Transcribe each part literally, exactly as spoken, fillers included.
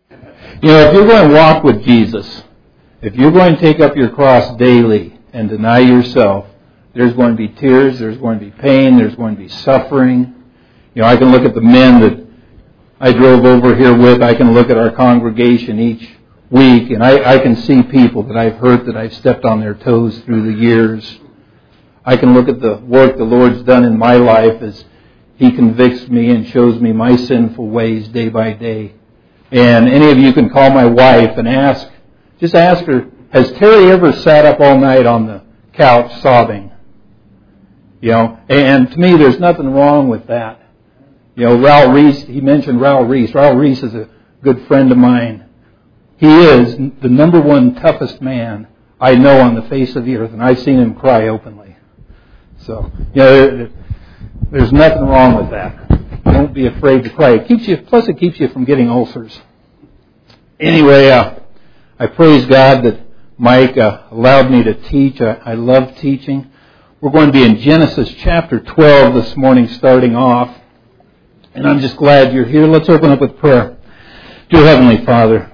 You know, if you're going to walk with Jesus, if you're going to take up your cross daily and deny yourself, there's going to be tears, there's going to be pain, there's going to be suffering. You know, I can look at the men that I drove over here with, I can look at our congregation each week, and I, I can see people that I've hurt, that I've stepped on their toes through the years. I can look at the work the Lord's done in my life as He convicts me and shows me my sinful ways day by day. And any of you can call my wife and ask, just ask her, has Terry ever sat up all night on the couch sobbing? You know, and to me there's nothing wrong with that. You know, Raul Reese, he mentioned Raul Reese. Raul Reese is a good friend of mine. He is the number one toughest man I know on the face of the earth, and I've seen him cry openly. So, you know, there's nothing wrong with that. Don't be afraid to cry. It keeps you, plus it keeps you from getting ulcers. Anyway, uh, I praise God that Mike uh, allowed me to teach. I, I love teaching. We're going to be in Genesis chapter twelve this morning, starting off. And I'm just glad you're here. Let's open up with prayer. Dear Heavenly Father,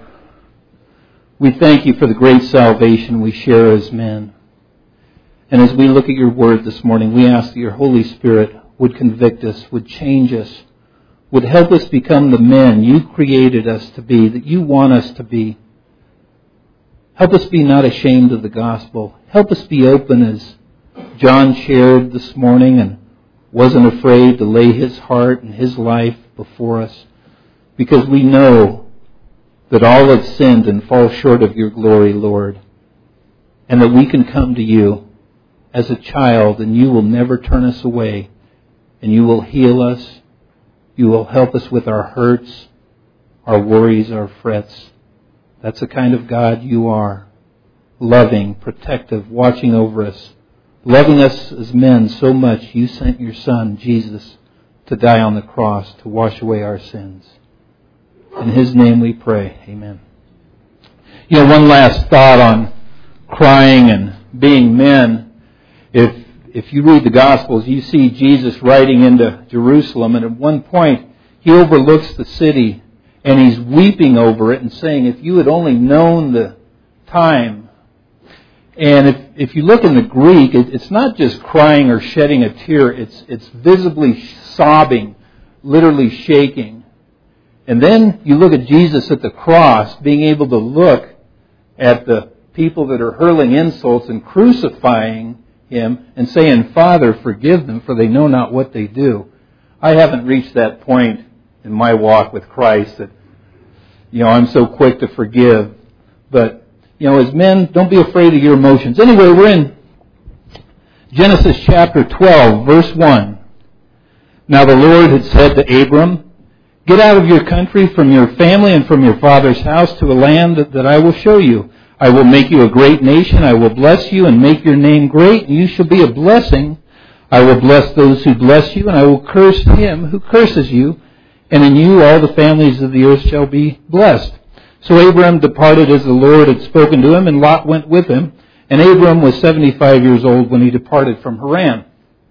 we thank You for the great salvation we share as men. And as we look at Your Word this morning, we ask that Your Holy Spirit would convict us, would change us, would help us become the men You created us to be, that You want us to be. Help us be not ashamed of the gospel. Help us be open as John shared this morning and wasn't afraid to lay his heart and his life before us, because we know that all have sinned and fall short of Your glory, Lord, and that we can come to You as a child and You will never turn us away, and You will heal us. You will help us with our hurts, our worries, our frets. That's the kind of God You are, loving, protective, watching over us, loving us as men so much, You sent Your Son, Jesus, to die on the cross to wash away our sins. In His name we pray. Amen. You know, one last thought on crying and being men. If if you read the Gospels, you see Jesus riding into Jerusalem, and at one point He overlooks the city and He's weeping over it and saying, if you had only known the time. And if, if you look in the Greek, it, it's not just crying or shedding a tear. It's, it's visibly sobbing, literally shaking. And then you look at Jesus at the cross, being able to look at the people that are hurling insults and crucifying Him and saying, Father, forgive them, for they know not what they do. I haven't reached that point in my walk with Christ that, you know, I'm so quick to forgive. But you know, as men, don't be afraid of your emotions. Anyway, we're in Genesis chapter twelve, verse one. Now the Lord had said to Abram, get out of your country, from your family, and from your father's house to a land that, that I will show you. I will make you a great nation. I will bless you and make your name great, and you shall be a blessing. I will bless those who bless you, and I will curse him who curses you. And in you all the families of the earth shall be blessed. So Abram departed as the Lord had spoken to him, and Lot went with him. And Abram was seventy-five years old when he departed from Haran.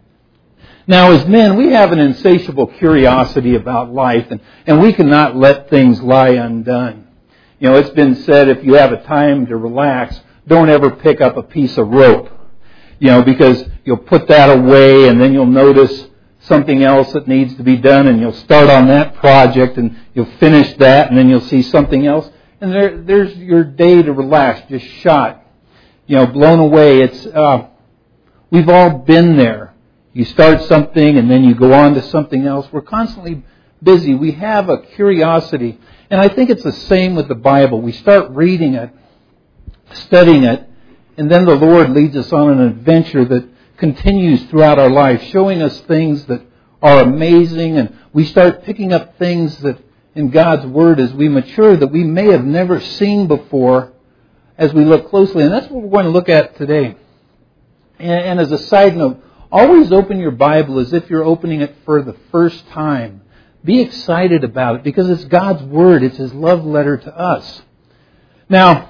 Now, as men, we have an insatiable curiosity about life, and, and we cannot let things lie undone. You know, it's been said, if you have a time to relax, don't ever pick up a piece of rope. You know, because you'll put that away, and then you'll notice something else that needs to be done, and you'll start on that project, and you'll finish that, and then you'll see something else. And there, there's your day to relax, just shot, you know, blown away. It's uh, we've all been there. You start something and then you go on to something else. We're constantly busy. We have a curiosity. And I think it's the same with the Bible. We start reading it, studying it, and then the Lord leads us on an adventure that continues throughout our life, showing us things that are amazing, and we start picking up things that in God's Word as we mature that we may have never seen before as we look closely. And that's what we're going to look at today. And, and as a side note, always open your Bible as if you're opening it for the first time. Be excited about it because it's God's Word. It's His love letter to us. Now,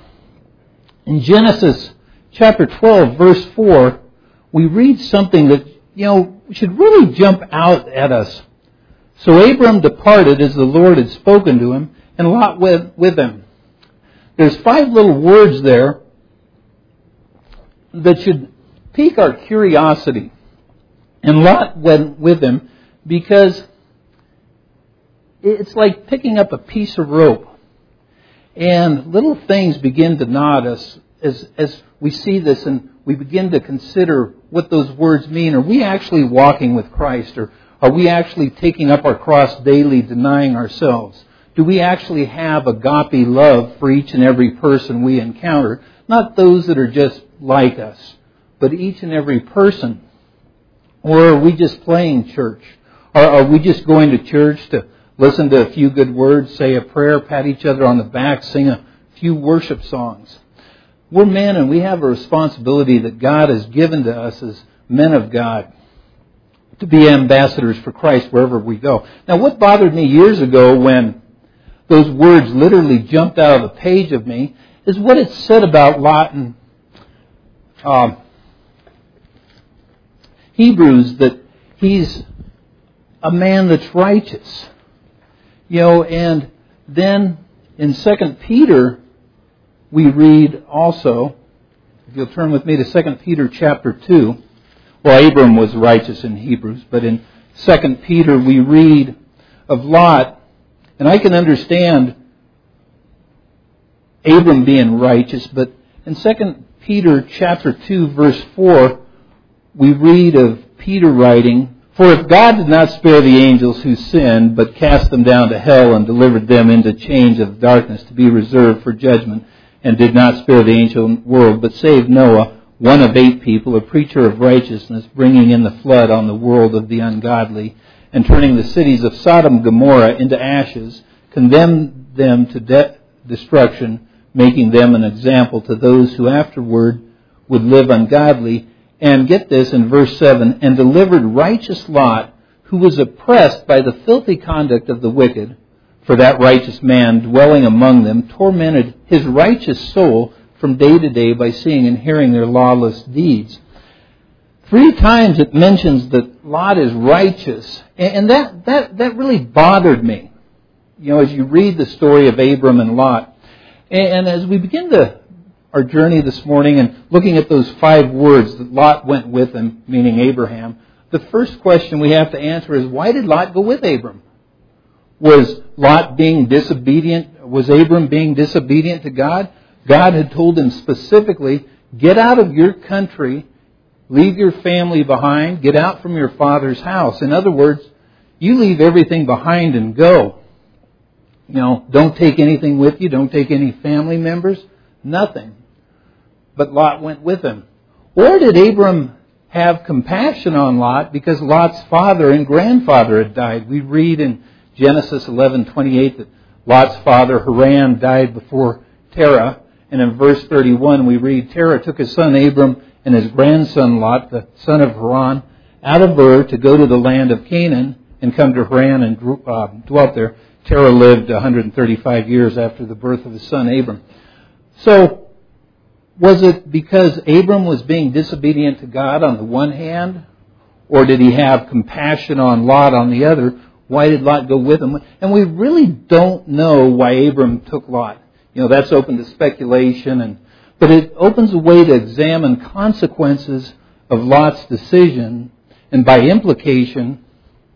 in Genesis chapter twelve, verse four, we read something that, you know, should really jump out at us. So Abram departed as the Lord had spoken to him, and Lot went with him. There's five little words there that should pique our curiosity. And Lot went with him because it's like picking up a piece of rope. And little things begin to knot us as, as we see this and we begin to consider what those words mean. Are we actually walking with Christ? Or are we actually taking up our cross daily, denying ourselves? Do we actually have agape love for each and every person we encounter? Not those that are just like us, but each and every person. Or are we just playing church? Or are we just going to church to listen to a few good words, say a prayer, pat each other on the back, sing a few worship songs? We're men and we have a responsibility that God has given to us as men of God to be ambassadors for Christ wherever we go. Now, what bothered me years ago when those words literally jumped out of the page of me is what it said about Lot in um, Hebrews, that he's a man that's righteous. You know, and then in Second Peter, we read also, if you'll turn with me to Second Peter chapter two. Well, Abram was righteous in Hebrews, but in Second Peter we read of Lot, and I can understand Abram being righteous, but in Second Peter chapter two, verse four, we read of Peter writing, "For if God did not spare the angels who sinned, but cast them down to hell and delivered them into chains of darkness to be reserved for judgment, and did not spare the ancient world, but saved Noah, one of eight people, a preacher of righteousness, bringing in the flood on the world of the ungodly, and turning the cities of Sodom and Gomorrah into ashes, condemned them to de- destruction, making them an example to those who afterward would live ungodly." And get this in verse seven, "And delivered righteous Lot, who was oppressed by the filthy conduct of the wicked, for that righteous man dwelling among them tormented his righteous soul from day to day by seeing and hearing their lawless deeds." Three times it mentions that Lot is righteous. And that, that, that really bothered me, you know, as you read the story of Abram and Lot. And as we begin to our journey this morning and looking at those five words that Lot went with him, meaning Abraham, the first question we have to answer is, why did Lot go with Abram? Was Lot being disobedient? Was Abram being disobedient to God? God had told him specifically, get out of your country, leave your family behind, get out from your father's house. In other words, you leave everything behind and go. You know, don't take anything with you, don't take any family members, nothing. But Lot went with him. Or did Abram have compassion on Lot because Lot's father and grandfather had died? We read in Genesis eleven twenty-eight that Lot's father Haran died before Terah. And in verse thirty-one we read, Terah took his son Abram and his grandson Lot, the son of Haran, out of Ur to go to the land of Canaan and come to Haran and uh, dwelt there. Terah lived one hundred thirty-five years after the birth of his son Abram. So, was it because Abram was being disobedient to God on the one hand, or did he have compassion on Lot on the other? Why did Lot go with him? And we really don't know why Abram took Lot. You know, that's open to speculation, and but it opens a way to examine consequences of Lot's decision, and by implication,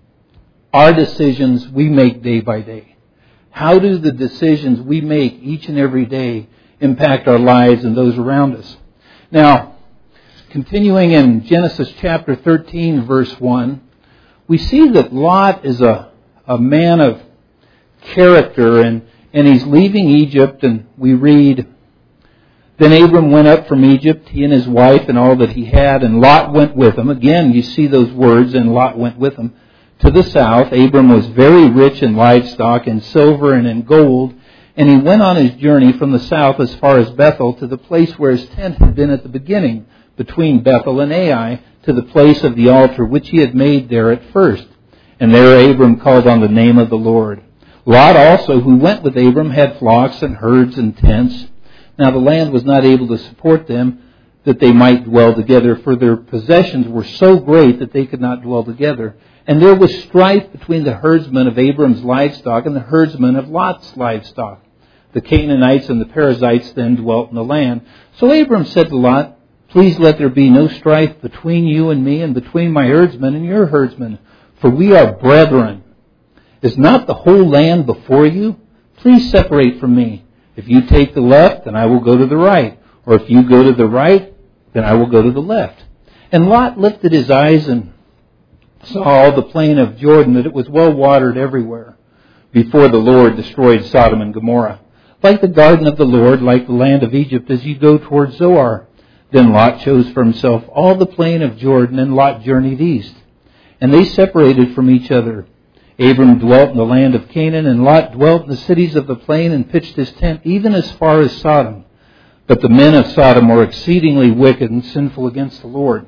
our decisions we make day by day. How do the decisions we make each and every day impact our lives and those around us? Now, continuing in Genesis chapter thirteen, verse one, we see that Lot is a, a man of character, and, and he's leaving Egypt, and we read, "Then Abram went up from Egypt, he and his wife and all that he had, and Lot went with him." Again, you see those words, and Lot went with him. "To the south, Abram was very rich in livestock, in silver, and in gold. And he went on his journey from the south as far as Bethel, to the place where his tent had been at the beginning, between Bethel and Ai, to the place of the altar which he had made there at first. And there Abram called on the name of the Lord. Lot also, who went with Abram, had flocks and herds and tents. Now the land was not able to support them, that they might dwell together, for their possessions were so great that they could not dwell together. And there was strife between the herdsmen of Abram's livestock and the herdsmen of Lot's livestock. The Canaanites and the Perizzites then dwelt in the land. So Abram said to Lot, please let there be no strife between you and me and between my herdsmen and your herdsmen, for we are brethren. Is not the whole land before you? Please separate from me. If you take the left, then I will go to the right. Or if you go to the right, then I will go to the left. And Lot lifted his eyes and saw all the plain of Jordan, that it was well watered everywhere, before the Lord destroyed Sodom and Gomorrah. Like the garden of the Lord, like the land of Egypt, as you go toward Zoar. Then Lot chose for himself all the plain of Jordan, and Lot journeyed east. And they separated from each other. Abram dwelt in the land of Canaan, and Lot dwelt in the cities of the plain and pitched his tent even as far as Sodom. But the men of Sodom were exceedingly wicked and sinful against the Lord.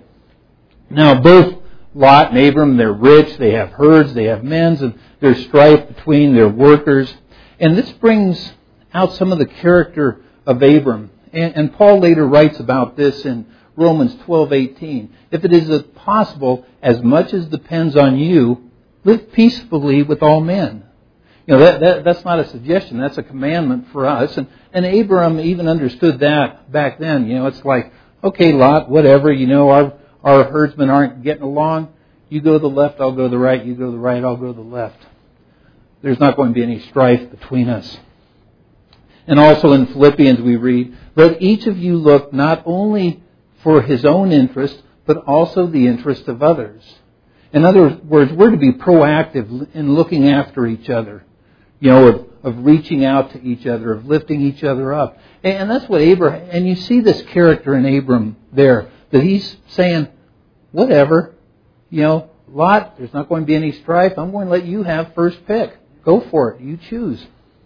Now both Lot and Abram, they're rich, they have herds, they have men, and there's strife between their workers. And this brings out some of the character of Abram. And, and Paul later writes about this in Romans twelve eighteen. If it is possible, as much as depends on you, live peacefully with all men. You know, that, that that's not a suggestion, that's a commandment for us. And, and Abram even understood that back then. You know, it's like, okay, Lot, whatever, you know, our our herdsmen aren't getting along. You go to the left, I'll go to the right. You go to the right, I'll go to the left. There's not going to be any strife between us. And also in Philippians we read, let each of you look not only for his own interest, but also the interest of others. In other words, we're to be proactive in looking after each other. You know, of, of reaching out to each other, of lifting each other up. And, and that's what Abraham, and you see this character in Abram there, that he's saying, whatever, you know, Lot, there's not going to be any strife. I'm going to let you have first pick. Go for it. You choose.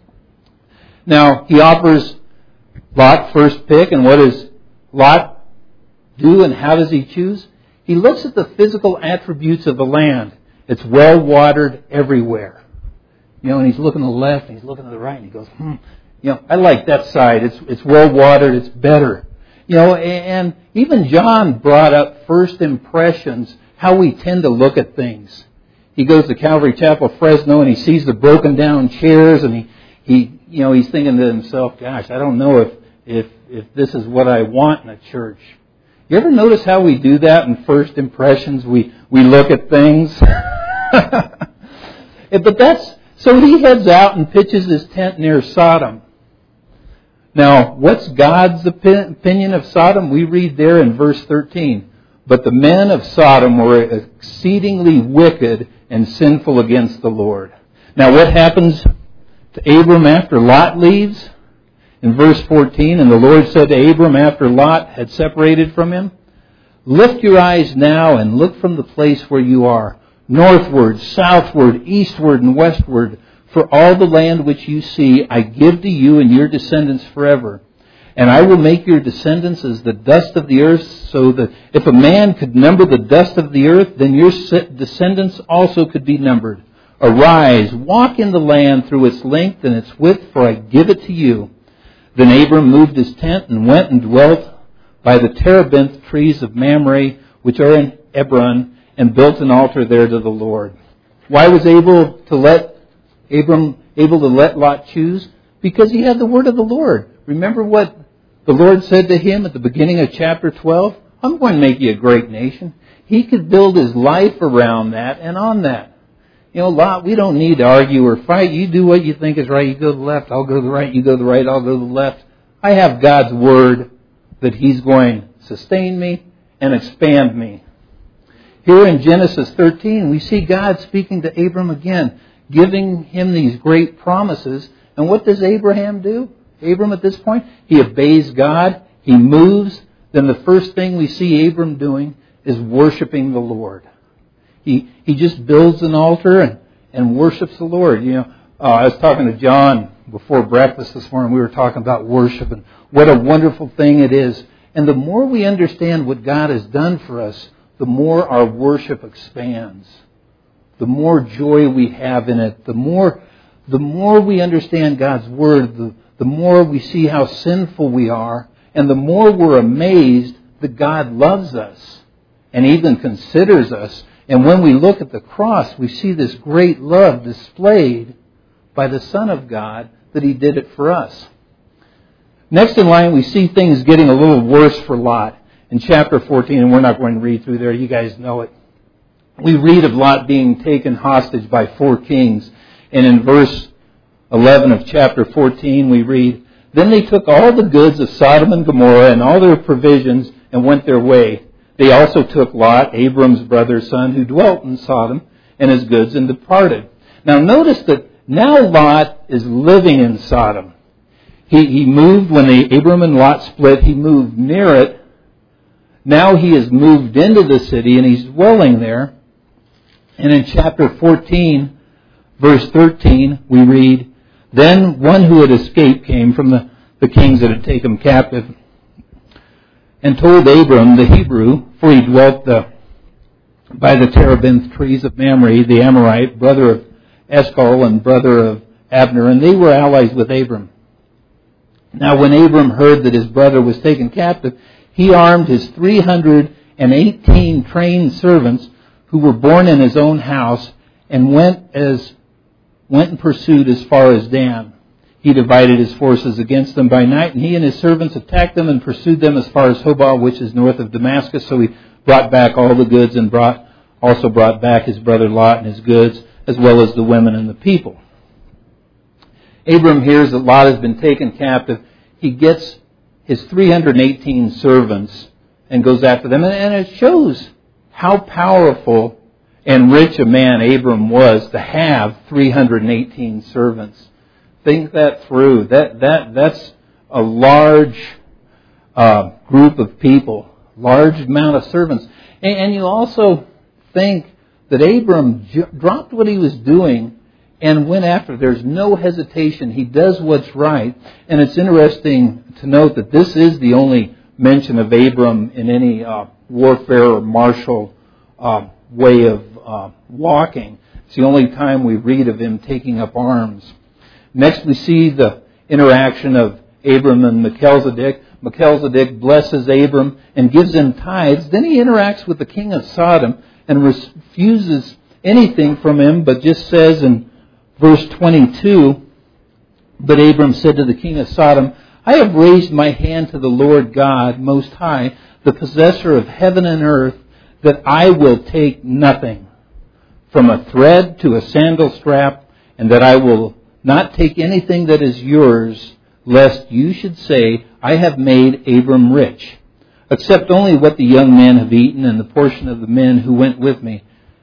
Now, he offers Lot first pick, and what does Lot do, and how does he choose? He looks at the physical attributes of the land. It's well watered everywhere. You know, and he's looking to the left, and he's looking to the right, and he goes, hmm, you know, I like that side. It's it's well watered. It's better. You know, and even John brought up first impressions, how we tend to look at things. He goes to Calvary Chapel, Fresno, and he sees the broken down chairs, and he, he you know, he's thinking to himself, gosh, I don't know if, if, if this is what I want in a church. You ever notice how we do that in first impressions? We, we look at things. But that's, so he heads out and pitches his tent near Sodom. Now, what's God's opinion of Sodom? We read there in verse thirteen. But the men of Sodom were exceedingly wicked and sinful against the Lord. Now, what happens to Abram after Lot leaves? In verse fourteen, and the Lord said to Abram after Lot had separated from him, lift your eyes now and look from the place where you are, northward, southward, eastward, and westward. For all the land which you see, I give to you and your descendants forever. And I will make your descendants as the dust of the earth, so that if a man could number the dust of the earth, then your descendants also could be numbered. Arise, walk in the land through its length and its width, for I give it to you. Then Abram moved his tent and went and dwelt by the terebinth trees of Mamre, which are in Hebron, and built an altar there to the Lord. Why was able to let Abram able to let Lot choose? Because he had the word of the Lord. Remember what the Lord said to him at the beginning of chapter twelve? I'm going to make you a great nation. He could build his life around that and on that. You know, Lot, we don't need to argue or fight. You do what you think is right. You go to the left, I'll go to the right. You go to the right, I'll go to the left. I have God's word that He's going to sustain me and expand me. Here in Genesis thirteen, we see God speaking to Abram again, giving him these great promises. And what does Abraham do? Abram at this point, he obeys God. He moves. Then the first thing we see Abram doing is worshiping the Lord. He he just builds an altar and, and worships the Lord. You know, uh, I was talking to John before breakfast this morning. We were talking about worship and what a wonderful thing it is. And the more we understand what God has done for us, the more our worship expands. The more joy we have in it. The more the more we understand God's Word, the, the more we see how sinful we are, and the more we're amazed that God loves us and even considers us And when we look at the cross, we see this great love displayed by the Son of God, that He did it for us. Next in line, we see things getting a little worse for Lot. In chapter fourteen, and we're not going to read through there, you guys know it. We read of Lot being taken hostage by four kings. And in verse eleven of chapter fourteen, we read, "Then they took all the goods of Sodom and Gomorrah and all their provisions and went their way. They also took Lot, Abram's brother's son, who dwelt in Sodom, and his goods, and departed." Now notice that now Lot is living in Sodom. He, he moved, when the Abram and Lot split, he moved near it. Now he has moved into the city and he's dwelling there. And in chapter fourteen, verse thirteen, we read, "Then one who had escaped came from the, the kings that had taken him captive, and told Abram the Hebrew, for he dwelt the, by the terebinth trees of Mamre, the Amorite, brother of Eshcol and brother of Abner, and they were allies with Abram. Now when Abram heard that his brother was taken captive, he armed his three hundred eighteen trained servants who were born in his own house, and went as went and pursued as far as Dan. He divided his forces against them by night, and he and his servants attacked them and pursued them as far as Hobah, which is north of Damascus. So he brought back all the goods, and brought also brought back his brother Lot and his goods, as well as the women and the people." Abram hears that Lot has been taken captive. He gets his three hundred eighteen servants and goes after them. And it shows how powerful and rich a man Abram was to have three hundred eighteen servants. Think that through. That that that's a large uh, group of people, large amount of servants. And, and you also think that Abram j- dropped what he was doing and went after. There's no hesitation. He does what's right. And it's interesting to note that this is the only mention of Abram in any uh, warfare or martial uh, way of uh, walking. It's the only time we read of him taking up arms. Next we see the interaction of Abram and Melchizedek. Melchizedek blesses Abram and gives him tithes. Then he interacts with the king of Sodom and refuses anything from him, but just says in verse twenty-two, "But Abram said to the king of Sodom, I have raised my hand to the Lord God Most High, the possessor of heaven and earth, that I will take nothing, from a thread to a sandal strap, and that I will not take anything that is yours, lest you should say, I have made Abram rich, except only what the young men have eaten, and the portion of the men who went with me,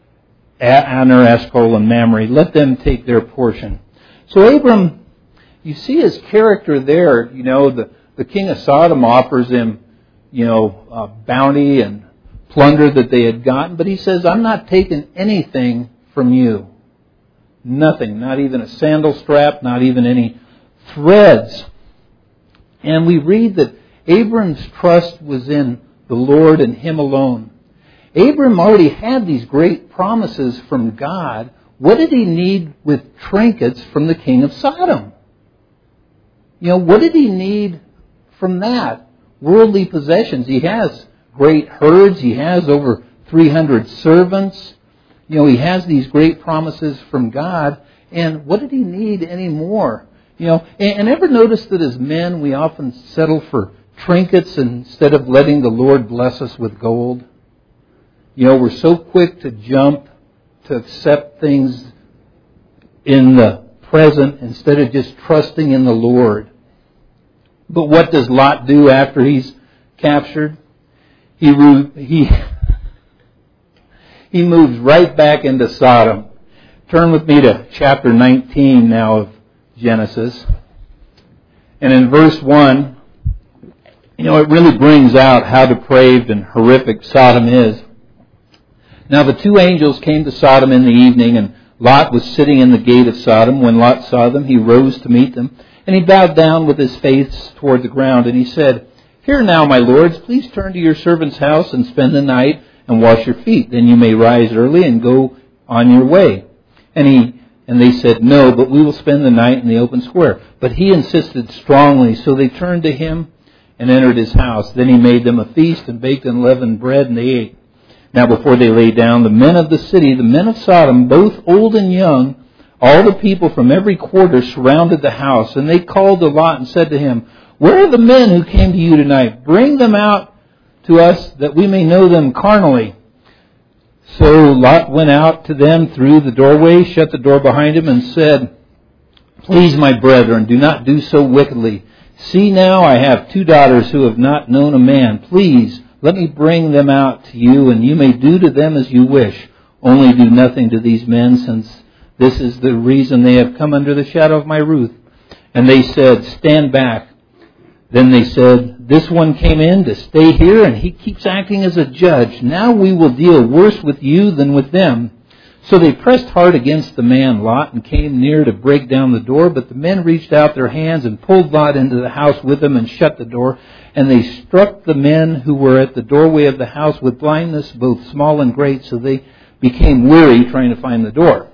Aner, Eshcol, and Mamre. Let them take their portion." So Abram, you see his character there. You know, the, the king of Sodom offers him, you know, uh, bounty and plunder that they had gotten, but he says, I'm not taking anything from you. Nothing, not even a sandal strap, not even any threads. And we read that Abram's trust was in the Lord and Him alone. Abram already had these great promises from God. What did he need with trinkets from the king of Sodom? You know, what did he need from that? Worldly possessions. He has great herds. He has over three hundred servants. You know, he has these great promises from God. And what did he need anymore? You know, and, and ever notice that as men we often settle for trinkets instead of letting the Lord bless us with gold? You know, we're so quick to jump to accept things in the present instead of just trusting in the Lord. But what does Lot do after he's captured? He he he moves right back into Sodom. Turn with me to chapter nineteen now of Genesis. And in verse one, you know, it really brings out how depraved and horrific Sodom is. Now the two angels came to Sodom in the evening, and Lot was sitting in the gate of Sodom. When Lot saw them, he rose to meet them, and he bowed down with his face toward the ground, and he said, Here now, my lords, please turn to your servant's house and spend the night and wash your feet. Then you may rise early and go on your way. And he and they said, No, but we will spend the night in the open square. But he insisted strongly, so they turned to him and entered his house. Then he made them a feast and baked unleavened bread, and they ate. Now before they lay down, the men of the city, the men of Sodom, both old and young, all the people from every quarter surrounded the house, and they called to Lot and said to him, "Where are the men who came to you tonight? Bring them out to us that we may know them carnally." So Lot went out to them through the doorway, shut the door behind him, and said, "Please, my brethren, do not do so wickedly. See now, I have two daughters who have not known a man. Please, let me bring them out to you, and you may do to them as you wish. Only do nothing to these men, since this is the reason they have come under the shadow of my roof." And they said, "Stand back." Then they said, "This one came in to stay here, and he keeps acting as a judge. Now we will deal worse with you than with them." So they pressed hard against the man Lot and came near to break down the door, but the men reached out their hands and pulled Lot into the house with them and shut the door. And they struck the men who were at the doorway of the house with blindness, both small and great, so they became weary trying to find the door.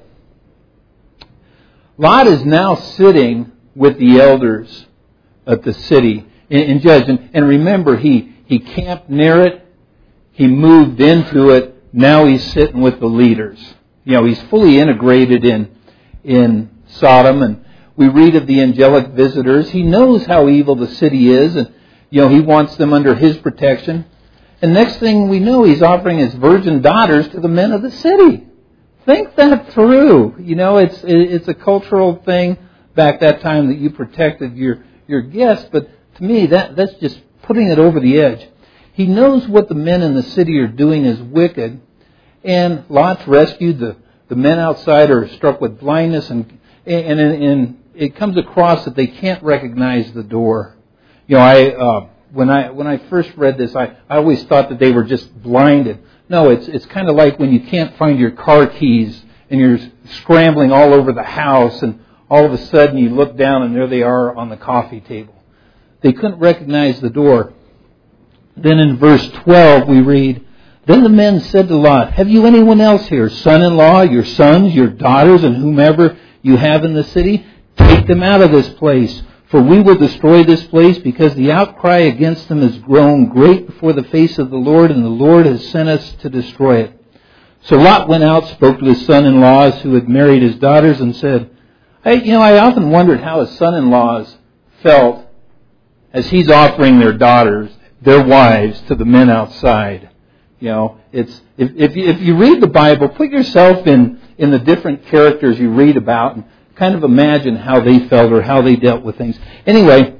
Lot is now sitting with the elders of the city in, in judge. And, and remember, he, he camped near it. He moved into it. Now he's sitting with the leaders. You know, he's fully integrated in, in Sodom. And we read of the angelic visitors. He knows how evil the city is. And, you know, he wants them under his protection. And next thing we know, he's offering his virgin daughters to the men of the city. Think that through. You know, it's it's a cultural thing back that time that you protected your, your guests, but to me that, that's just putting it over the edge. He knows what the men in the city are doing is wicked, and Lot's rescued. The, the men outside are struck with blindness, and, and, and, and it comes across that they can't recognize the door. You know, I uh, when I when I first read this, I, I always thought that they were just blinded. No, it's it's kind of like when you can't find your car keys and you're scrambling all over the house, and all of a sudden you look down and there they are on the coffee table. They couldn't recognize the door. Then in verse twelve we read, "Then the men said to Lot, 'Have you anyone else here, son-in-law, your sons, your daughters, and whomever you have in the city? Take them out of this place. For we will destroy this place, because the outcry against them has grown great before the face of the Lord, and the Lord has sent us to destroy it.' So Lot went out, spoke to his son-in-laws who had married his daughters, and said, I, you know, I often wondered how his son-in-laws felt as he's offering their daughters, their wives, to the men outside. You know, it's if if you, if you read the Bible, put yourself in, in the different characters you read about, and kind of imagine how they felt or how they dealt with things. Anyway,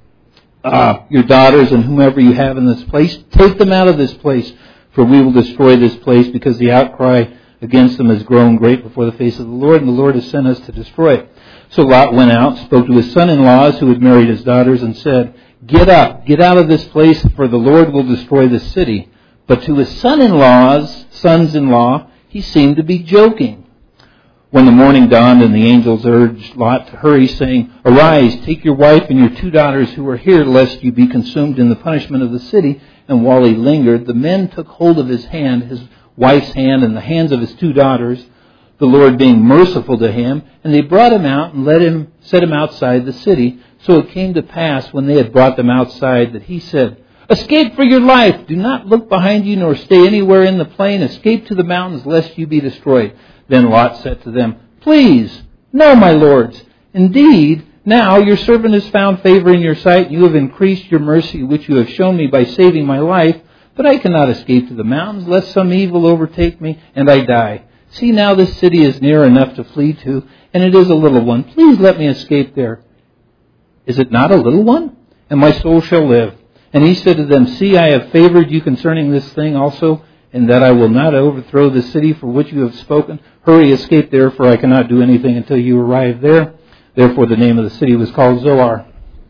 uh, your daughters and whomever you have in this place, take them out of this place, for we will destroy this place, because the outcry against them has grown great before the face of the Lord, and the Lord has sent us to destroy it. So Lot went out, spoke to his son-in-laws who had married his daughters, and said, 'Get up, get out of this place, for the Lord will destroy this city.' But to his son-in-laws, sons-in-law, he seemed to be joking. When the morning dawned and the angels urged Lot to hurry, saying, 'Arise, take your wife and your two daughters who are here, lest you be consumed in the punishment of the city.' And while he lingered, the men took hold of his hand, his wife's hand, and the hands of his two daughters, the Lord being merciful to him, and they brought him out and let him set him outside the city. So it came to pass, when they had brought them outside, that he said, 'Escape for your life! Do not look behind you, nor stay anywhere in the plain. Escape to the mountains, lest you be destroyed.' Then Lot said to them, 'Please, no, my lords. Indeed, now your servant has found favor in your sight, and you have increased your mercy, which you have shown me by saving my life. But I cannot escape to the mountains, lest some evil overtake me, and I die. See, now this city is near enough to flee to, and it is a little one. Please let me escape there.' 'Is it not a little one? And my soul shall live.' And he said to them, 'See, I have favored you concerning this thing also, and that I will not overthrow the city for which you have spoken. Hurry, escape there, for I cannot do anything until you arrive there.' Therefore the name of the city was called Zoar."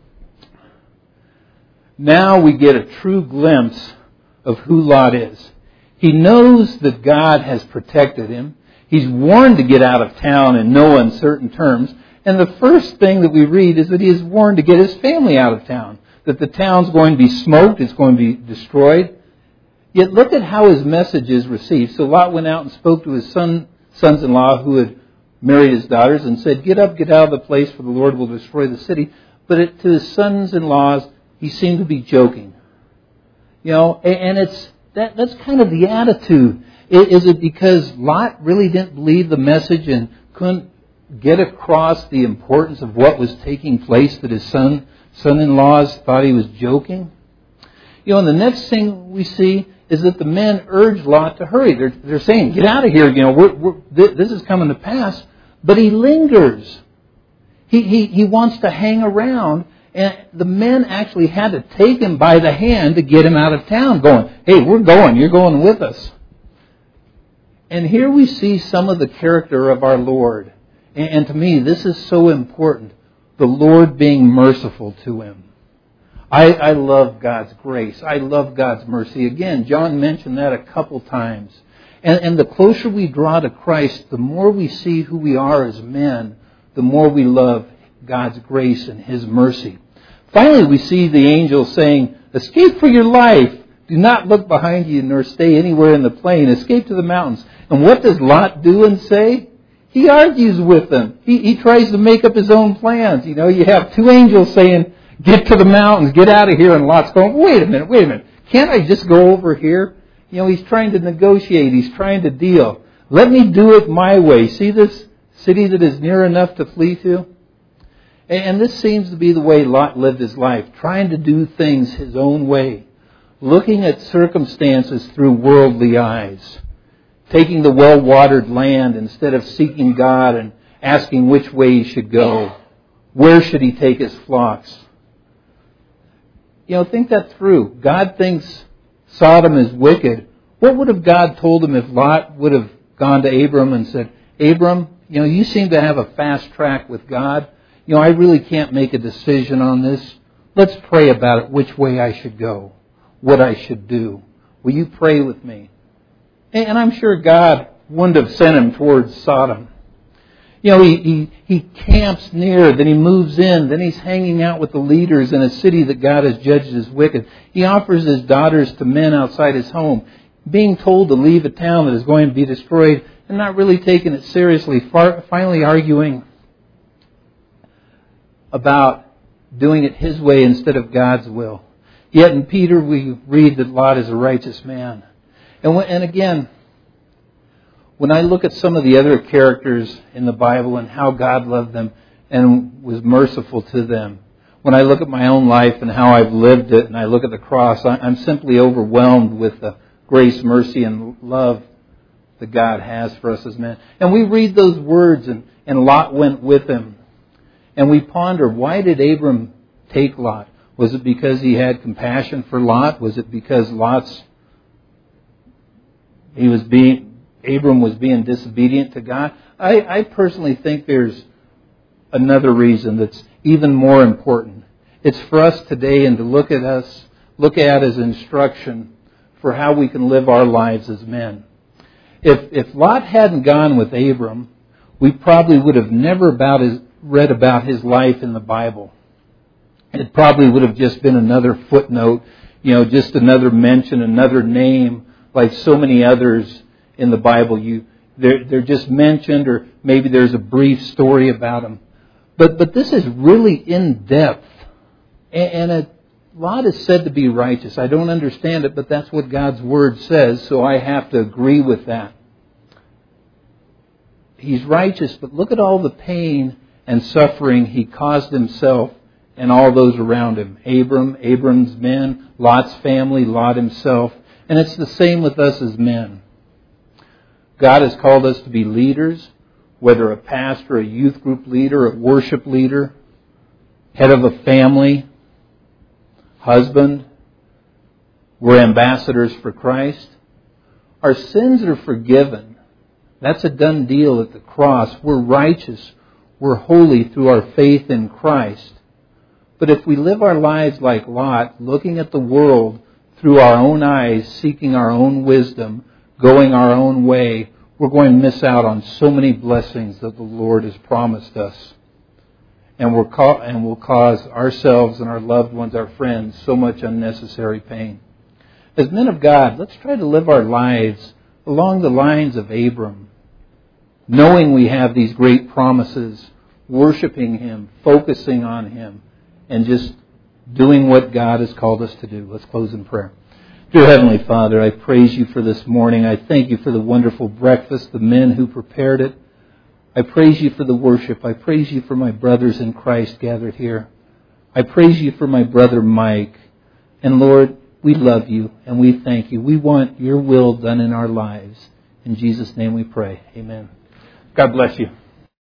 Now we get a true glimpse of who Lot is. He knows that God has protected him. He's warned to get out of town in no uncertain terms. And the first thing that we read is that he is warned to get his family out of town. That the town's going to be smoked, it's going to be destroyed. Yet look at how his message is received. So Lot went out and spoke to his son, sons-in-law who had married his daughters and said, "Get up, get out of the place, for the Lord will destroy the city." But it, to his sons-in-laws, he seemed to be joking. You know, and it's that, that's kind of the attitude. Is it because Lot really didn't believe the message and couldn't get across the importance of what was taking place that his son, son-in-laws thought he was joking? You know, and the next thing we see is that the men urge Lot to hurry. They're, they're saying, get out of here, you know, we're, we're, this is coming to pass. But he lingers. He, he, he wants to hang around. And the men actually had to take him by the hand to get him out of town, going, hey, we're going, you're going with us. And here we see some of the character of our Lord. And, and to me, this is so important. The Lord being merciful to him. I, I love God's grace. I love God's mercy. Again, John mentioned that a couple times. And, and the closer we draw to Christ, the more we see who we are as men, the more we love God's grace and His mercy. Finally, we see the angel saying, escape for your life. Do not look behind you nor stay anywhere in the plain. Escape to the mountains. And what does Lot do and say? He argues with them. He, he tries to make up his own plans. You know, you have two angels saying, get to the mountains, get out of here. And Lot's going, wait a minute, wait a minute. Can't I just go over here? You know, he's trying to negotiate. He's trying to deal. Let me do it my way. See this city that is near enough to flee to? And this seems to be the way Lot lived his life, trying to do things his own way, looking at circumstances through worldly eyes, taking the well-watered land instead of seeking God and asking which way he should go. Where should he take his flocks? You know, think that through. God thinks Sodom is wicked. What would have God told him if Lot would have gone to Abram and said, Abram, you know, you seem to have a fast track with God. You know, I really can't make a decision on this. Let's pray about it, which way I should go, what I should do. Will you pray with me? And I'm sure God wouldn't have sent him towards Sodom. You know, he, he, he camps near, then he moves in, then he's hanging out with the leaders in a city that God has judged as wicked. He offers his daughters to men outside his home, being told to leave a town that is going to be destroyed and not really taking it seriously, far, finally arguing about doing it his way instead of God's will. Yet in Peter we read that Lot is a righteous man. And, when, and again, when I look at some of the other characters in the Bible and how God loved them and was merciful to them, when I look at my own life and how I've lived it and I look at the cross, I'm simply overwhelmed with the grace, mercy, and love that God has for us as men. And we read those words, and, and Lot went with him. And we ponder, why did Abram take Lot? Was it because he had compassion for Lot? Was it because Lot's he was being Abram was being disobedient to God? I, I personally think there's another reason that's even more important. It's for us today and to look at us, look at as instruction for how we can live our lives as men. If if Lot hadn't gone with Abram, we probably would have never about his, read about his life in the Bible. It probably would have just been another footnote, you know, just another mention, another name, like so many others in the Bible. You, they're, they're just mentioned, or maybe there's a brief story about them. But but this is really in depth, and, and a Lot is said to be righteous. I don't understand it, but that's what God's Word says, so I have to agree with that. He's righteous, but look at all the pain and suffering he caused himself and all those around him. Abram, Abram's men, Lot's family, Lot himself. And it's the same with us as men. God has called us to be leaders, whether a pastor, a youth group leader, a worship leader, head of a family, husband. We're ambassadors for Christ. Our sins are forgiven. That's a done deal at the cross. We're righteous. We're holy through our faith in Christ. But if we live our lives like Lot, looking at the world through our own eyes, seeking our own wisdom, going our own way, we're going to miss out on so many blessings that the Lord has promised us. And we're ca- and will cause ourselves and our loved ones, our friends, so much unnecessary pain. As men of God, let's try to live our lives along the lines of Abram, knowing we have these great promises, worshiping Him, focusing on Him, and just doing what God has called us to do. Let's close in prayer. Dear Heavenly Father, I praise you for this morning. I thank you for the wonderful breakfast, the men who prepared it. I praise you for the worship. I praise you for my brothers in Christ gathered here. I praise you for my brother Mike. And Lord, we love you and we thank you. We want your will done in our lives. In Jesus' name we pray. Amen. God bless you.